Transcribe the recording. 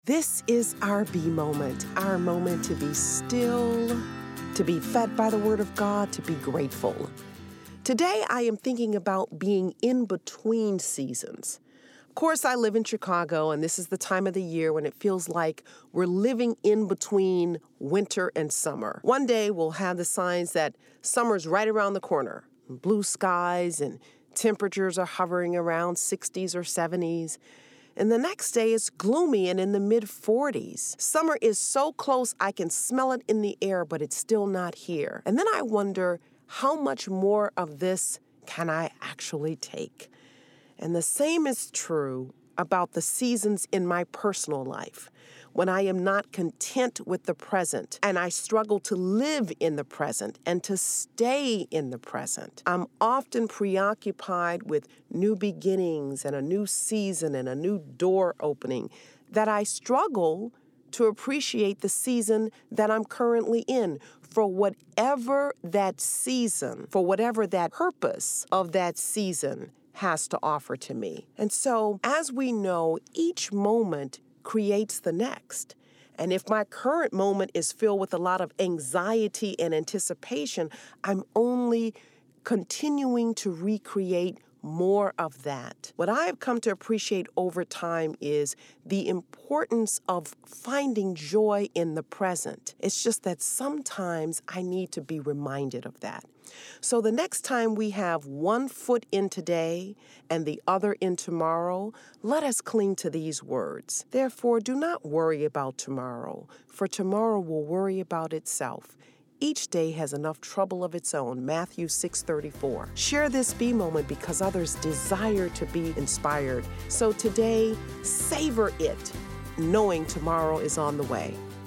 This is our B moment, our moment to be still, to be fed by the Word of God, to be grateful. Today, I am thinking about being in between seasons. Of course, I live in Chicago, and this is the time of the year when it feels like we're living in between winter and summer. One day, we'll have the signs that summer's right around the corner. Blue skies and temperatures are hovering around 60s or 70s. And the next day, it's gloomy and in the mid-40s. Summer is so close, I can smell it in the air, but it's still not here. And then I wonder, how much more of this can I actually take? And the same is true about the seasons in my personal life, when I am not content with the present and I struggle to live in the present and to stay in the present. I'm often preoccupied with new beginnings and a new season and a new door opening that I struggle to appreciate the season that I'm currently in for whatever that season, for whatever that purpose of that season has to offer to me. And so, as we know, each moment creates the next. And if my current moment is filled with a lot of anxiety and anticipation, I'm only continuing to recreate more of that. What I've come to appreciate over time is the importance of finding joy in the present. It's just that sometimes I need to be reminded of that. So the next time we have one foot in today and the other in tomorrow, let us cling to these words. Therefore, do not worry about tomorrow, for tomorrow will worry about itself. Each day has enough trouble of its own, Matthew 6:34. Share this B moment because others desire to be inspired. So today, savor it, knowing tomorrow is on the way.